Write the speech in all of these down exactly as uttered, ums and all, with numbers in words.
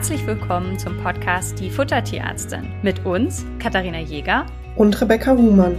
Herzlich willkommen zum Podcast Die Futtertierärztin mit uns, Katharina Jäger und Rebecca Huhmann.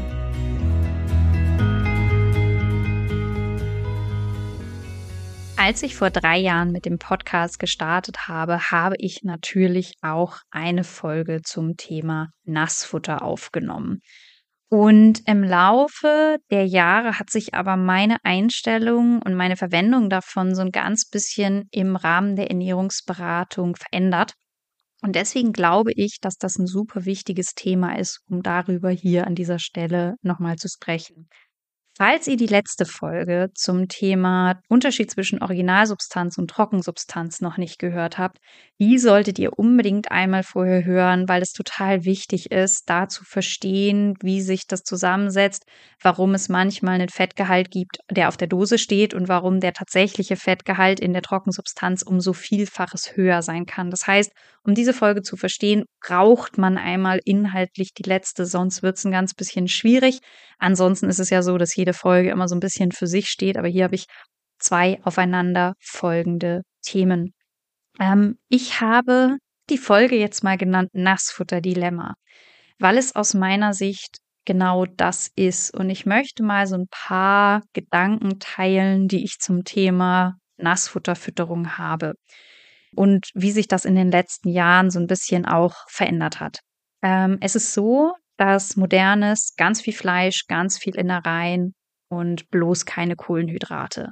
Als ich vor drei Jahren mit dem Podcast gestartet habe, habe ich natürlich auch eine Folge zum Thema Nassfutter aufgenommen. Und im Laufe der Jahre hat sich aber meine Einstellung und meine Verwendung davon so ein ganz bisschen im Rahmen der Ernährungsberatung verändert. Und deswegen glaube ich, dass das ein super wichtiges Thema ist, um darüber hier an dieser Stelle nochmal zu sprechen. Falls ihr die letzte Folge zum Thema Unterschied zwischen Originalsubstanz und Trockensubstanz noch nicht gehört habt, die solltet ihr unbedingt einmal vorher hören, weil es total wichtig ist, da zu verstehen, wie sich das zusammensetzt, warum es manchmal einen Fettgehalt gibt, der auf der Dose steht und warum der tatsächliche Fettgehalt in der Trockensubstanz um so Vielfaches höher sein kann. Das heißt, um diese Folge zu verstehen, braucht man einmal inhaltlich die letzte, sonst wird es ein ganz bisschen schwierig. Ansonsten ist es ja so, dass jede Folge immer so ein bisschen für sich steht, aber hier habe ich zwei aufeinander folgende Themen. Ähm, ich habe die Folge jetzt mal genannt Nassfutter-Dilemma, weil es aus meiner Sicht genau das ist. Und ich möchte mal so ein paar Gedanken teilen, die ich zum Thema Nassfutterfütterung habe und wie sich das in den letzten Jahren so ein bisschen auch verändert hat. Ähm, es ist so, dass modernes, ganz viel Fleisch, ganz viel Innereien und bloß keine Kohlenhydrate.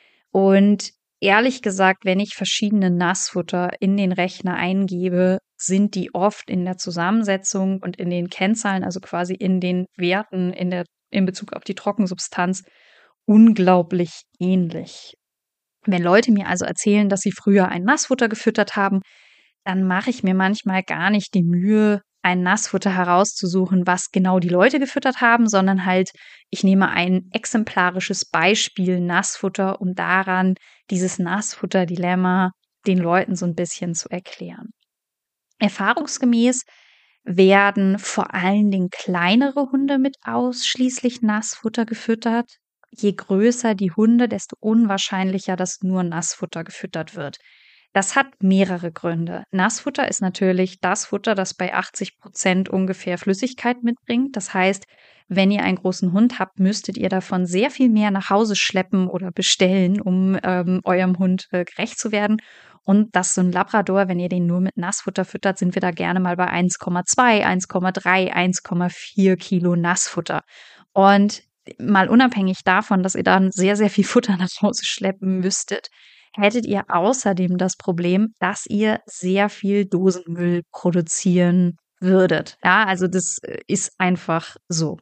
Und ehrlich gesagt, wenn ich verschiedene Nassfutter in den Rechner eingebe, sind die oft in der Zusammensetzung und in den Kennzahlen, also quasi in den Werten in der, in Bezug auf die Trockensubstanz, unglaublich ähnlich. Wenn Leute mir also erzählen, dass sie früher ein Nassfutter gefüttert haben, dann mache ich mir manchmal gar nicht die Mühe, ein Nassfutter herauszusuchen, was genau die Leute gefüttert haben, sondern halt, ich nehme ein exemplarisches Beispiel Nassfutter, um daran dieses Nassfutter-Dilemma den Leuten so ein bisschen zu erklären. Erfahrungsgemäß werden vor allen Dingen kleinere Hunde mit ausschließlich Nassfutter gefüttert. Je größer die Hunde, desto unwahrscheinlicher, dass nur Nassfutter gefüttert wird. Das hat mehrere Gründe. Nassfutter ist natürlich das Futter, das bei achtzig Prozent ungefähr Flüssigkeit mitbringt. Das heißt, wenn ihr einen großen Hund habt, müsstet ihr davon sehr viel mehr nach Hause schleppen oder bestellen, um ähm, eurem Hund äh, gerecht zu werden. Und das so ein Labrador, wenn ihr den nur mit Nassfutter füttert, sind wir da gerne mal bei eins Komma zwei, eins Komma drei, eins Komma vier Kilo Nassfutter. Und mal unabhängig davon, dass ihr dann sehr, sehr viel Futter nach Hause schleppen müsstet, hättet ihr außerdem das Problem, dass ihr sehr viel Dosenmüll produzieren würdet. Ja, also das ist einfach so.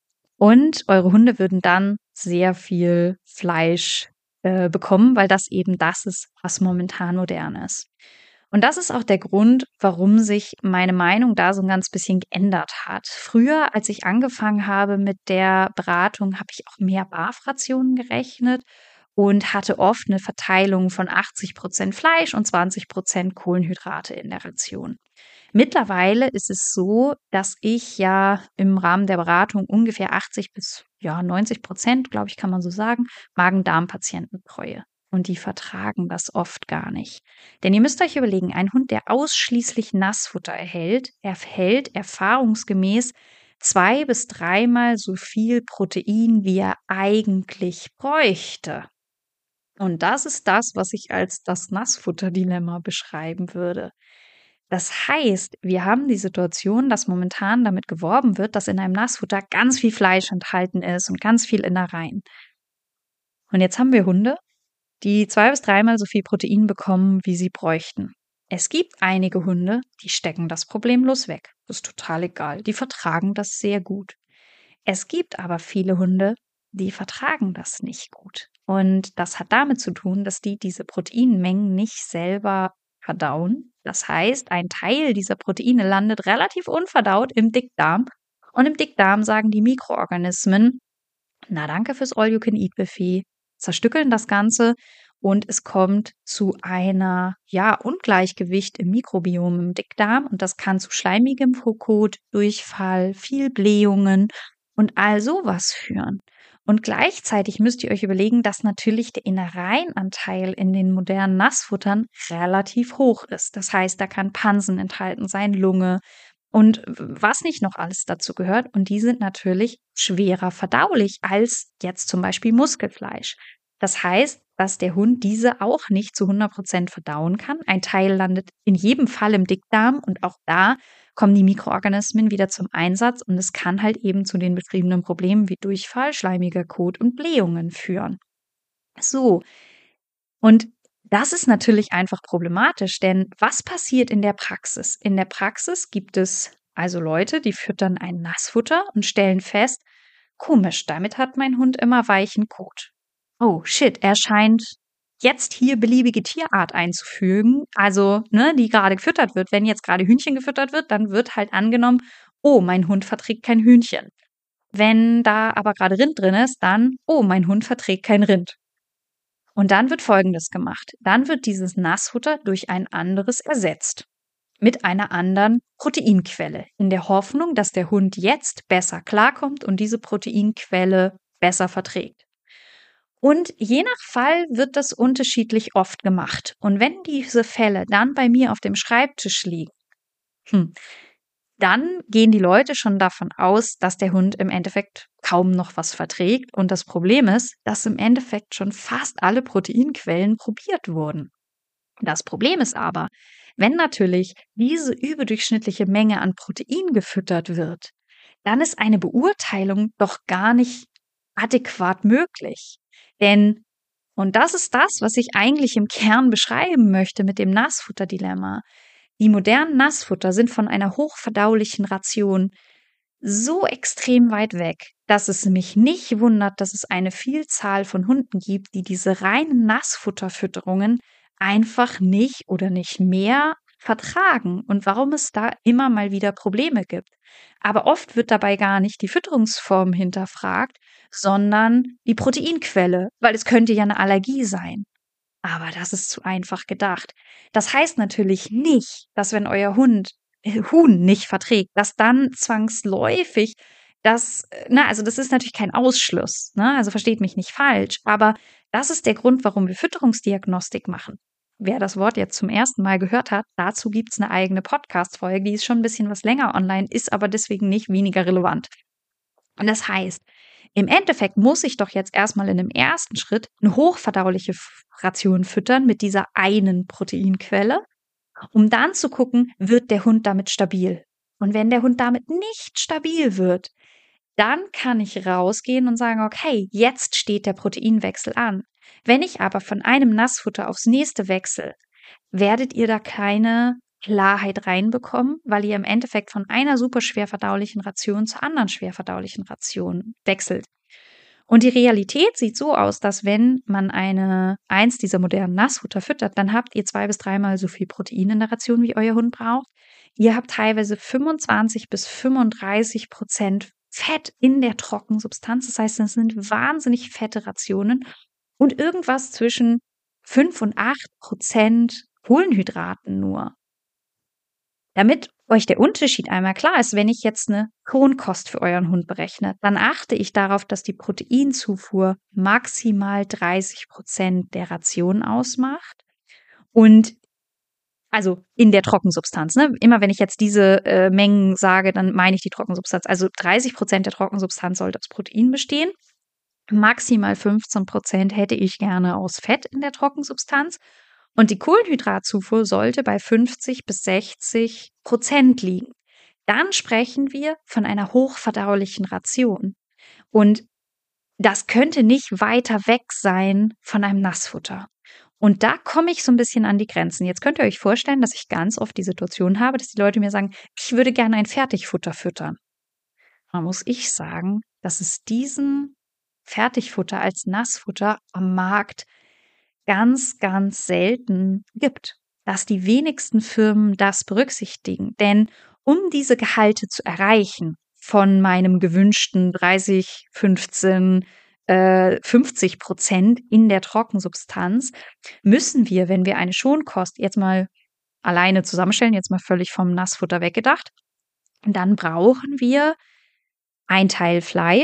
Und eure Hunde würden dann sehr viel Fleisch äh, bekommen, weil das eben das ist, was momentan modern ist. Und das ist auch der Grund, warum sich meine Meinung da so ein ganz bisschen geändert hat. Früher, als ich angefangen habe mit der Beratung, habe ich auch mehr Barfrationen gerechnet und hatte oft eine Verteilung von achtzig Prozent Fleisch und zwanzig Prozent Kohlenhydrate in der Ration. Mittlerweile ist es so, dass ich ja im Rahmen der Beratung ungefähr achtzig bis ja, neunzig Prozent, glaube ich, kann man so sagen, Magen-Darm-Patienten betreue. Und die vertragen das oft gar nicht. Denn ihr müsst euch überlegen, ein Hund, der ausschließlich Nassfutter erhält, erhält erfahrungsgemäß zwei bis dreimal so viel Protein, wie er eigentlich bräuchte. Und das ist das, was ich als das Nassfutter-Dilemma beschreiben würde. Das heißt, wir haben die Situation, dass momentan damit geworben wird, dass in einem Nassfutter ganz viel Fleisch enthalten ist und ganz viel Innereien. Und jetzt haben wir Hunde, die zwei bis dreimal so viel Protein bekommen, wie sie bräuchten. Es gibt einige Hunde, die stecken das problemlos weg. Das ist total egal. Die vertragen das sehr gut. Es gibt aber viele Hunde, die vertragen das nicht gut. Und das hat damit zu tun, dass die diese Proteinmengen nicht selber verdauen. Das heißt, ein Teil dieser Proteine landet relativ unverdaut im Dickdarm. Und im Dickdarm sagen die Mikroorganismen, na danke fürs All-You-Can-Eat-Buffet, zerstückeln das Ganze und es kommt zu einer, ja, Ungleichgewicht im Mikrobiom im Dickdarm und das kann zu schleimigem Kokot, Durchfall, viel Blähungen und all sowas führen. Und gleichzeitig müsst ihr euch überlegen, dass natürlich der Innereienanteil in den modernen Nassfuttern relativ hoch ist. Das heißt, da kann Pansen enthalten sein, Lunge und was nicht noch alles dazu gehört. Und die sind natürlich schwerer verdaulich als jetzt zum Beispiel Muskelfleisch. Das heißt, dass der Hund diese auch nicht zu hundert Prozent verdauen kann. Ein Teil landet in jedem Fall im Dickdarm und auch da kommen die Mikroorganismen wieder zum Einsatz und es kann halt eben zu den beschriebenen Problemen wie Durchfall, schleimiger Kot und Blähungen führen. So, und das ist natürlich einfach problematisch, denn was passiert in der Praxis? In der Praxis gibt es also Leute, die füttern ein Nassfutter und stellen fest, komisch, damit hat mein Hund immer weichen Kot. Oh shit, er scheint jetzt hier beliebige Tierart einzufügen, also ne, die gerade gefüttert wird. Wenn jetzt gerade Hühnchen gefüttert wird, dann wird halt angenommen, oh, mein Hund verträgt kein Hühnchen. Wenn da aber gerade Rind drin ist, dann, oh, mein Hund verträgt kein Rind. Und dann wird Folgendes gemacht. Dann wird dieses Nassfutter durch ein anderes ersetzt. Mit einer anderen Proteinquelle. In der Hoffnung, dass der Hund jetzt besser klarkommt und diese Proteinquelle besser verträgt. Und je nach Fall wird das unterschiedlich oft gemacht. Und wenn diese Fälle dann bei mir auf dem Schreibtisch liegen, hm, dann gehen die Leute schon davon aus, dass der Hund im Endeffekt kaum noch was verträgt. Und das Problem ist, dass im Endeffekt schon fast alle Proteinquellen probiert wurden. Das Problem ist aber, wenn natürlich diese überdurchschnittliche Menge an Protein gefüttert wird, dann ist eine Beurteilung doch gar nicht adäquat möglich. Denn, und das ist das, was ich eigentlich im Kern beschreiben möchte mit dem Nassfutter-Dilemma, die modernen Nassfutter sind von einer hochverdaulichen Ration so extrem weit weg, dass es mich nicht wundert, dass es eine Vielzahl von Hunden gibt, die diese reinen Nassfutterfütterungen einfach nicht oder nicht mehr vertragen und warum es da immer mal wieder Probleme gibt. Aber oft wird dabei gar nicht die Fütterungsform hinterfragt, sondern die Proteinquelle, weil es könnte ja eine Allergie sein. Aber das ist zu einfach gedacht. Das heißt natürlich nicht, dass wenn euer Hund äh, Huhn nicht verträgt, dass dann zwangsläufig das, na, also das ist natürlich kein Ausschluss, ne? Also versteht mich nicht falsch, aber das ist der Grund, warum wir Fütterungsdiagnostik machen. Wer das Wort jetzt zum ersten Mal gehört hat, dazu gibt's eine eigene Podcast-Folge, die ist schon ein bisschen was länger online, ist aber deswegen nicht weniger relevant. Und das heißt, im Endeffekt muss ich doch jetzt erstmal in dem ersten Schritt eine hochverdauliche Ration füttern mit dieser einen Proteinquelle, um dann zu gucken, wird der Hund damit stabil. Und wenn der Hund damit nicht stabil wird, dann kann ich rausgehen und sagen, okay, jetzt steht der Proteinwechsel an. Wenn ich aber von einem Nassfutter aufs nächste wechsle, werdet ihr da keine Klarheit reinbekommen, weil ihr im Endeffekt von einer super schwer verdaulichen Ration zur anderen schwer verdaulichen Ration wechselt. Und die Realität sieht so aus, dass wenn man eine eins dieser modernen Nassfutter füttert, dann habt ihr zwei bis dreimal so viel Protein in der Ration, wie euer Hund braucht. Ihr habt teilweise fünfundzwanzig bis fünfunddreißig Prozent Fett in der Trockensubstanz. Das heißt, das sind wahnsinnig fette Rationen und irgendwas zwischen fünf und acht Prozent Kohlenhydraten nur. Damit euch der Unterschied einmal klar ist, wenn ich jetzt eine Kronkost für euren Hund berechne, dann achte ich darauf, dass die Proteinzufuhr maximal dreißig Prozent der Ration ausmacht. Und also in der Trockensubstanz. Ne? Immer wenn ich jetzt diese äh, Mengen sage, dann meine ich die Trockensubstanz. Also dreißig Prozent der Trockensubstanz sollte aus Protein bestehen. Maximal fünfzehn Prozent hätte ich gerne aus Fett in der Trockensubstanz. Und die Kohlenhydratzufuhr sollte bei fünfzig bis sechzig Prozent liegen. Dann sprechen wir von einer hochverdaulichen Ration. Und das könnte nicht weiter weg sein von einem Nassfutter. Und da komme ich so ein bisschen an die Grenzen. Jetzt könnt ihr euch vorstellen, dass ich ganz oft die Situation habe, dass die Leute mir sagen, ich würde gerne ein Fertigfutter füttern. Da muss ich sagen, dass es diesen Fertigfutter als Nassfutter am Markt ganz, ganz selten gibt, dass die wenigsten Firmen das berücksichtigen. Denn um diese Gehalte zu erreichen, von meinem gewünschten dreißig, fünfzehn, äh, fünfzig Prozent in der Trockensubstanz, müssen wir, wenn wir eine Schonkost jetzt mal alleine zusammenstellen, jetzt mal völlig vom Nassfutter weggedacht, dann brauchen wir ein Teil Fleisch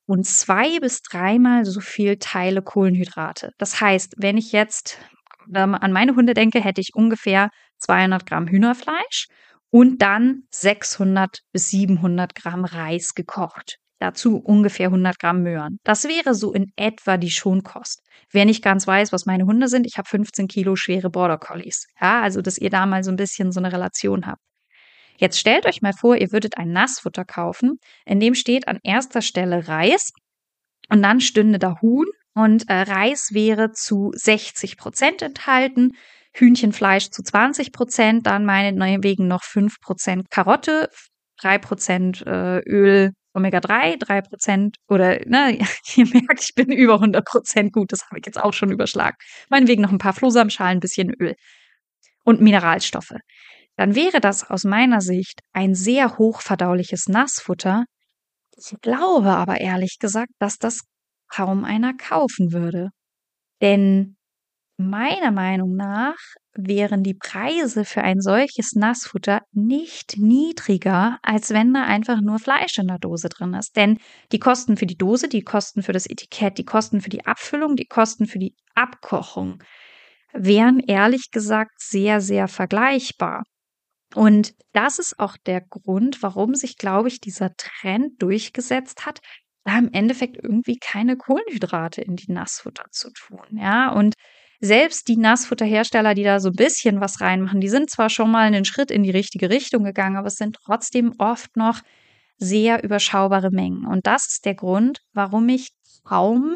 und zwei bis dreimal so viel Teile Kohlenhydrate. Das heißt, wenn ich jetzt ähm, an meine Hunde denke, hätte ich ungefähr zweihundert Gramm Hühnerfleisch und dann sechshundert bis siebenhundert Gramm Reis gekocht. Dazu ungefähr hundert Gramm Möhren. Das wäre so in etwa die Schonkost. Wer nicht ganz weiß, was meine Hunde sind, ich habe fünfzehn Kilo schwere Border Collies. Ja, also dass ihr da mal so ein bisschen so eine Relation habt. Jetzt stellt euch mal vor, ihr würdet ein Nassfutter kaufen, in dem steht an erster Stelle Reis und dann stünde da Huhn und äh, Reis wäre zu sechzig Prozent enthalten, Hühnchenfleisch zu zwanzig Prozent, dann meinetwegen noch fünf Prozent Karotte, drei Prozent äh, Öl Omega drei, drei Prozent oder, ne, ihr merkt, ich bin über hundert Prozent gut, das habe ich jetzt auch schon überschlagen. Meinetwegen noch ein paar Flohsamenschalen, ein bisschen Öl und Mineralstoffe. Dann wäre das aus meiner Sicht ein sehr hochverdauliches Nassfutter. Ich glaube aber ehrlich gesagt, dass das kaum einer kaufen würde. Denn meiner Meinung nach wären die Preise für ein solches Nassfutter nicht niedriger, als wenn da einfach nur Fleisch in der Dose drin ist. Denn die Kosten für die Dose, die Kosten für das Etikett, die Kosten für die Abfüllung, die Kosten für die Abkochung wären ehrlich gesagt sehr, sehr vergleichbar. Und das ist auch der Grund, warum sich, glaube ich, dieser Trend durchgesetzt hat, da im Endeffekt irgendwie keine Kohlenhydrate in die Nassfutter zu tun. Ja, und selbst die Nassfutterhersteller, die da so ein bisschen was reinmachen, die sind zwar schon mal einen Schritt in die richtige Richtung gegangen, aber es sind trotzdem oft noch sehr überschaubare Mengen. Und das ist der Grund, warum ich kaum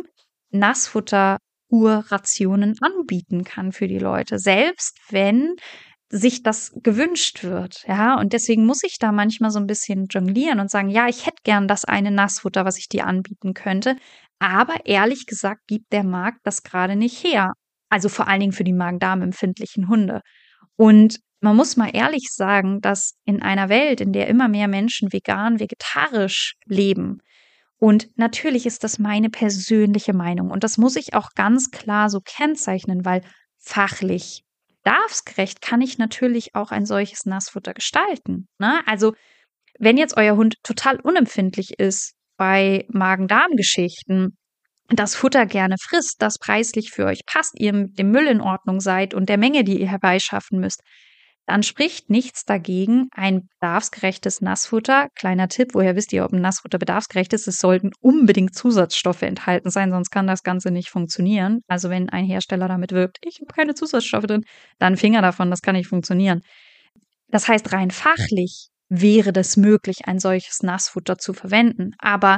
Nassfutter-Urrationen anbieten kann für die Leute, selbst wenn sich das gewünscht wird, ja, und deswegen muss ich da manchmal so ein bisschen jonglieren und sagen, ja, ich hätte gern das eine Nassfutter, was ich dir anbieten könnte, aber ehrlich gesagt gibt der Markt das gerade nicht her. Also vor allen Dingen für die Magen-Darm-empfindlichen Hunde. Und man muss mal ehrlich sagen, dass in einer Welt, in der immer mehr Menschen vegan, vegetarisch leben, und natürlich ist das meine persönliche Meinung und das muss ich auch ganz klar so kennzeichnen, weil fachlich bedarfsgerecht kann ich natürlich auch ein solches Nassfutter gestalten, ne? Also, wenn jetzt euer Hund total unempfindlich ist bei Magen-Darm-Geschichten, das Futter gerne frisst, das preislich für euch passt, ihr mit dem Müll in Ordnung seid und der Menge, die ihr herbeischaffen müsst, dann spricht nichts dagegen, ein bedarfsgerechtes Nassfutter. Kleiner Tipp, woher wisst ihr, ob ein Nassfutter bedarfsgerecht ist? Es sollten unbedingt Zusatzstoffe enthalten sein, sonst kann das Ganze nicht funktionieren. Also wenn ein Hersteller damit wirbt, ich habe keine Zusatzstoffe drin, dann Finger davon, das kann nicht funktionieren. Das heißt, rein fachlich wäre das möglich, ein solches Nassfutter zu verwenden. Aber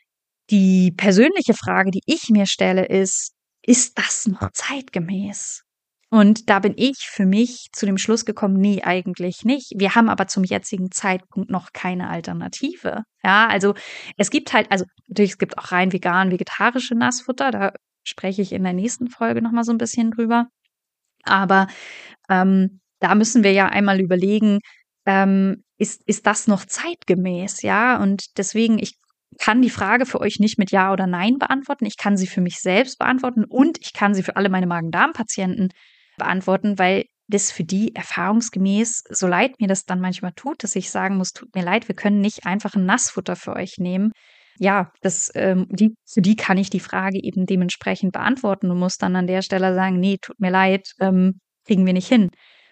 die persönliche Frage, die ich mir stelle, ist, ist das noch zeitgemäß? Und da bin ich für mich zu dem Schluss gekommen, nee, eigentlich nicht. Wir haben aber zum jetzigen Zeitpunkt noch keine Alternative. Ja, also es gibt halt, also natürlich, es gibt auch rein vegan, vegetarische Nassfutter, da spreche ich in der nächsten Folge nochmal so ein bisschen drüber. Aber ähm, da müssen wir ja einmal überlegen, ähm, ist, ist das noch zeitgemäß? Ja, und deswegen, ich kann die Frage für euch nicht mit Ja oder Nein beantworten. Ich kann sie für mich selbst beantworten und ich kann sie für alle meine Magen-Darm-Patienten beantworten, weil das für die erfahrungsgemäß, so leid mir das dann manchmal tut, dass ich sagen muss, tut mir leid, wir können nicht einfach ein Nassfutter für euch nehmen. Ja, das, ähm, die, für die kann ich die Frage eben dementsprechend beantworten und muss dann an der Stelle sagen, nee, tut mir leid, ähm, kriegen wir nicht hin.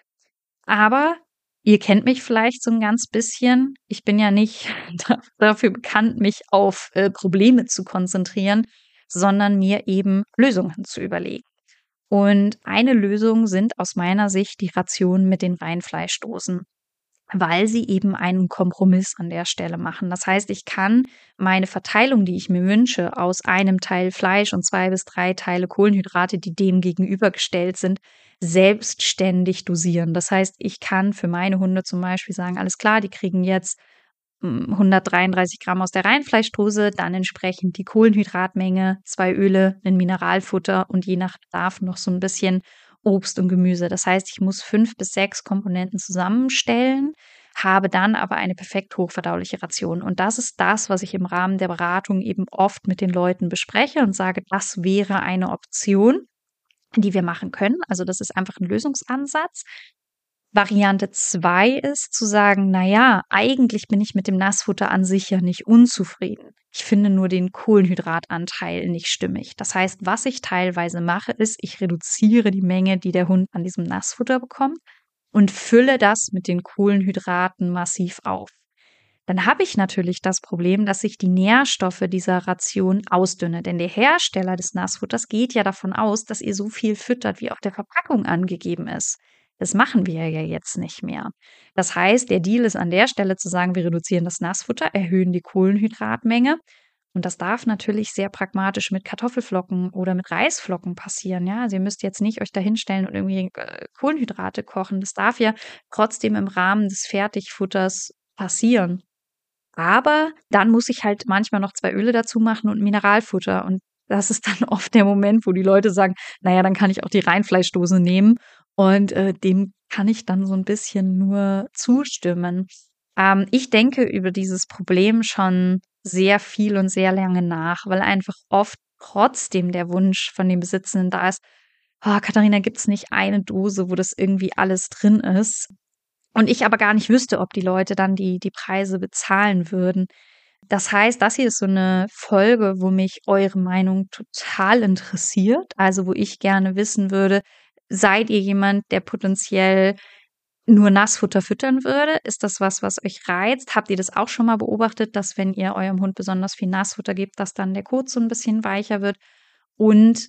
Aber ihr kennt mich vielleicht so ein ganz bisschen. Ich bin ja nicht dafür bekannt, mich auf äh, Probleme zu konzentrieren, sondern mir eben Lösungen zu überlegen. Und eine Lösung sind aus meiner Sicht die Rationen mit den Reinfleischdosen, weil sie eben einen Kompromiss an der Stelle machen. Das heißt, ich kann meine Verteilung, die ich mir wünsche, aus einem Teil Fleisch und zwei bis drei Teile Kohlenhydrate, die dem gegenübergestellt sind, selbstständig dosieren. Das heißt, ich kann für meine Hunde zum Beispiel sagen, alles klar, die kriegen jetzt hundertdreiunddreißig Gramm aus der Reinfleischdose, dann entsprechend die Kohlenhydratmenge, zwei Öle, ein Mineralfutter und je nach Bedarf noch so ein bisschen Obst und Gemüse. Das heißt, ich muss fünf bis sechs Komponenten zusammenstellen, habe dann aber eine perfekt hochverdauliche Ration. Und das ist das, was ich im Rahmen der Beratung eben oft mit den Leuten bespreche und sage, das wäre eine Option, die wir machen können. Also das ist einfach ein Lösungsansatz. Variante zwei ist zu sagen, na ja, eigentlich bin ich mit dem Nassfutter an sich ja nicht unzufrieden. Ich finde nur den Kohlenhydratanteil nicht stimmig. Das heißt, was ich teilweise mache, ist, ich reduziere die Menge, die der Hund an diesem Nassfutter bekommt und fülle das mit den Kohlenhydraten massiv auf. Dann habe ich natürlich das Problem, dass ich die Nährstoffe dieser Ration ausdünne. Denn der Hersteller des Nassfutters geht ja davon aus, dass ihr so viel füttert, wie auf der Verpackung angegeben ist. Das machen wir ja jetzt nicht mehr. Das heißt, der Deal ist an der Stelle zu sagen, wir reduzieren das Nassfutter, erhöhen die Kohlenhydratmenge. Und das darf natürlich sehr pragmatisch mit Kartoffelflocken oder mit Reisflocken passieren. Ja, also ihr müsst jetzt nicht euch da hinstellen und irgendwie äh, Kohlenhydrate kochen. Das darf ja trotzdem im Rahmen des Fertigfutters passieren. Aber dann muss ich halt manchmal noch zwei Öle dazu machen und Mineralfutter. Und das ist dann oft der Moment, wo die Leute sagen, naja, dann kann ich auch die Reinfleischdose nehmen. Und äh, dem kann ich dann so ein bisschen nur zustimmen. Ähm, ich denke über dieses Problem schon sehr viel und sehr lange nach, weil einfach oft trotzdem der Wunsch von den Besitzenden da ist, oh, Katharina, gibt's nicht eine Dose, wo das irgendwie alles drin ist? Und ich aber gar nicht wüsste, ob die Leute dann die, die Preise bezahlen würden. Das heißt, das hier ist so eine Folge, wo mich eure Meinung total interessiert. Also wo ich gerne wissen würde, seid ihr jemand, der potenziell nur Nassfutter füttern würde? Ist das was, was euch reizt? Habt ihr das auch schon mal beobachtet, dass wenn ihr eurem Hund besonders viel Nassfutter gebt, dass dann der Kot so ein bisschen weicher wird? Und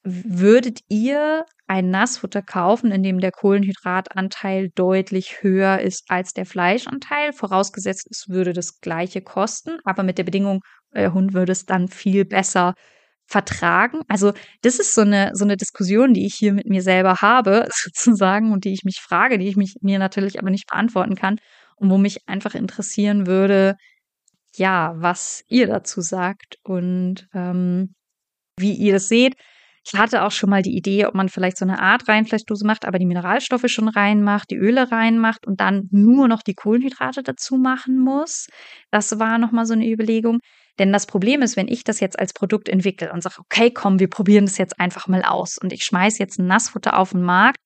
würdet ihr ein Nassfutter kaufen, in dem der Kohlenhydratanteil deutlich höher ist als der Fleischanteil? Vorausgesetzt, es würde das Gleiche kosten, aber mit der Bedingung, euer Hund würde es dann viel besser vertragen. Also das ist so eine so eine Diskussion, die ich hier mit mir selber habe, sozusagen, und die ich mich frage, die ich mich mir natürlich aber nicht beantworten kann und wo mich einfach interessieren würde, ja, was ihr dazu sagt und ähm, wie ihr das seht. Ich hatte auch schon mal die Idee, ob man vielleicht so eine Art Reinfleischdose macht, aber die Mineralstoffe schon reinmacht, die Öle reinmacht und dann nur noch die Kohlenhydrate dazu machen muss. Das war noch mal so eine Überlegung. Denn das Problem ist, wenn ich das jetzt als Produkt entwickle und sage, okay, komm, wir probieren das jetzt einfach mal aus und ich schmeiß jetzt ein Nassfutter auf den Markt,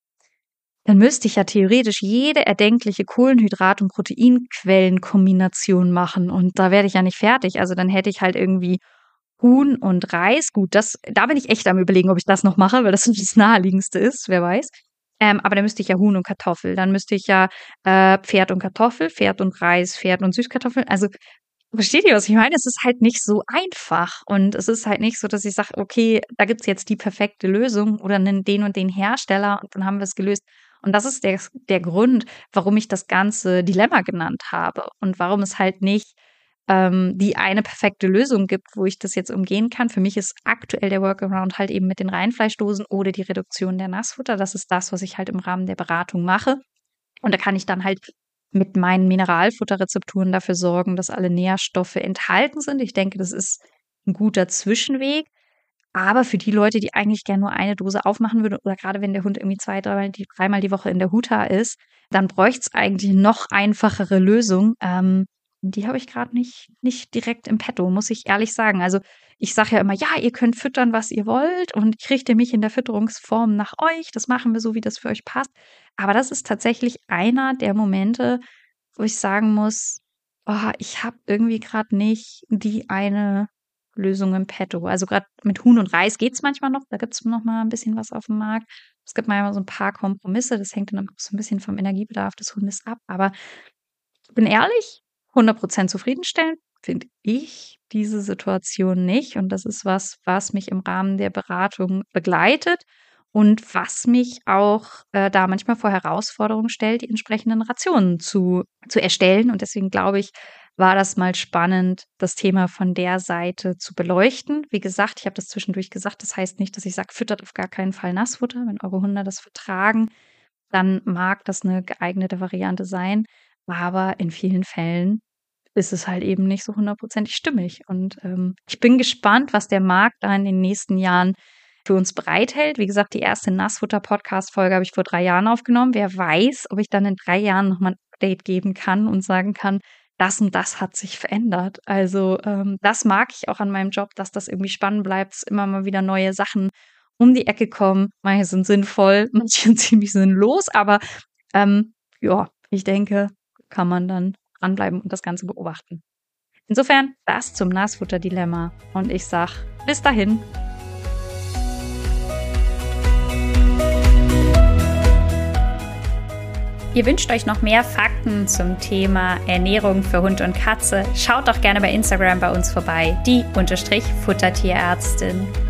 dann müsste ich ja theoretisch jede erdenkliche Kohlenhydrat- und Proteinquellenkombination machen und da werde ich ja nicht fertig. Also dann hätte ich halt irgendwie Huhn und Reis. Gut, das, da bin ich echt am Überlegen, ob ich das noch mache, weil das das Naheliegendste ist, wer weiß. Ähm, aber dann müsste ich ja Huhn und Kartoffel. Dann müsste ich ja äh, Pferd und Kartoffel, Pferd und Reis, Pferd und Süßkartoffeln. Also versteht ihr, was ich meine? Es ist halt nicht so einfach. Und es ist halt nicht so, dass ich sage, okay, da gibt's jetzt die perfekte Lösung oder einen, den und den Hersteller und dann haben wir es gelöst. Und das ist der, der Grund, warum ich das ganze Dilemma genannt habe und warum es halt nicht ähm, die eine perfekte Lösung gibt, wo ich das jetzt umgehen kann. Für mich ist aktuell der Workaround halt eben mit den Reinfleischdosen oder die Reduktion der Nassfutter. Das ist das, was ich halt im Rahmen der Beratung mache. Und da kann ich dann halt mit meinen Mineralfutterrezepturen dafür sorgen, dass alle Nährstoffe enthalten sind. Ich denke, das ist ein guter Zwischenweg. Aber für die Leute, die eigentlich gerne nur eine Dose aufmachen würden, oder gerade wenn der Hund irgendwie zwei, dreimal die, dreimal die Woche in der Huta ist, dann bräuchte es eigentlich noch einfachere Lösung. Ähm, die habe ich gerade nicht, nicht direkt im Petto, muss ich ehrlich sagen. Also ich sage ja immer, ja, ihr könnt füttern, was ihr wollt und ich richte mich in der Fütterungsform nach euch. Das machen wir so, wie das für euch passt. Aber das ist tatsächlich einer der Momente, wo ich sagen muss, oh, ich habe irgendwie gerade nicht die eine Lösung im Petto. Also gerade mit Huhn und Reis geht's manchmal noch. Da gibt's noch mal ein bisschen was auf dem Markt. Es gibt manchmal so ein paar Kompromisse. Das hängt dann auch so ein bisschen vom Energiebedarf des Hundes ab. Aber ich bin ehrlich, hundert Prozent zufriedenstellend finde ich diese Situation nicht. Und das ist was, was mich im Rahmen der Beratung begleitet und was mich auch äh, da manchmal vor Herausforderungen stellt, die entsprechenden Rationen zu, zu erstellen. Und deswegen glaube ich, war das mal spannend, das Thema von der Seite zu beleuchten. Wie gesagt, ich habe das zwischendurch gesagt, das heißt nicht, dass ich sage, füttert auf gar keinen Fall Nassfutter. Wenn eure Hunde das vertragen, dann mag das eine geeignete Variante sein. Aber in vielen Fällen ist es halt eben nicht so hundertprozentig stimmig. Und ähm, ich bin gespannt, was der Markt da in den nächsten Jahren für uns bereithält. Wie gesagt, die erste Nassfutter-Podcast-Folge habe ich vor drei Jahren aufgenommen. Wer weiß, ob ich dann in drei Jahren nochmal ein Update geben kann und sagen kann, das und das hat sich verändert. Also ähm, das mag ich auch an meinem Job, dass das irgendwie spannend bleibt, dass immer mal wieder neue Sachen um die Ecke kommen. Manche sind sinnvoll, manche sind ziemlich sinnlos, aber Ähm, ja, ich denke, kann man dann dranbleiben und das Ganze beobachten. Insofern das zum Nassfutter-Dilemma und ich sag bis dahin. Ihr wünscht euch noch mehr Fakten zum Thema Ernährung für Hund und Katze? Schaut doch gerne bei Instagram bei uns vorbei, die unterstrich Futtertierärztin.